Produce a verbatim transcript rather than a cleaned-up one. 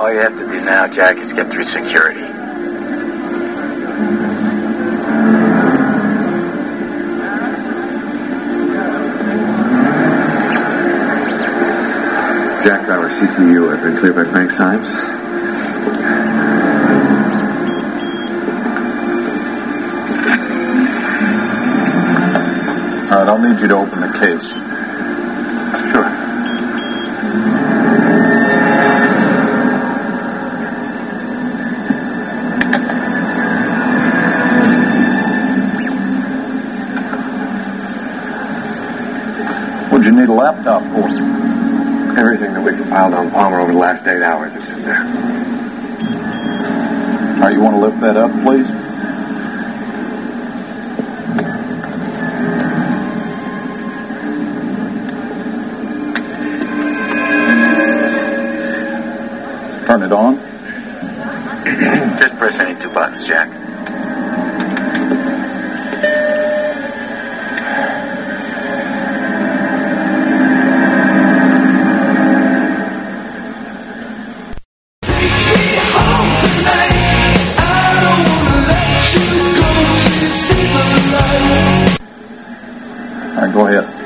All you have to do now, Jack, is get through security. Jack Bauer, C T U. I've been cleared by Frank Symes. All right, I'll need you to open the case. Sure. What'd you need a laptop for? Everything that we compiled on Palmer over the last eight hours is in there. All right, you want to lift that up, please? Turn it on. Just press any two buttons, Jack. All right, go ahead.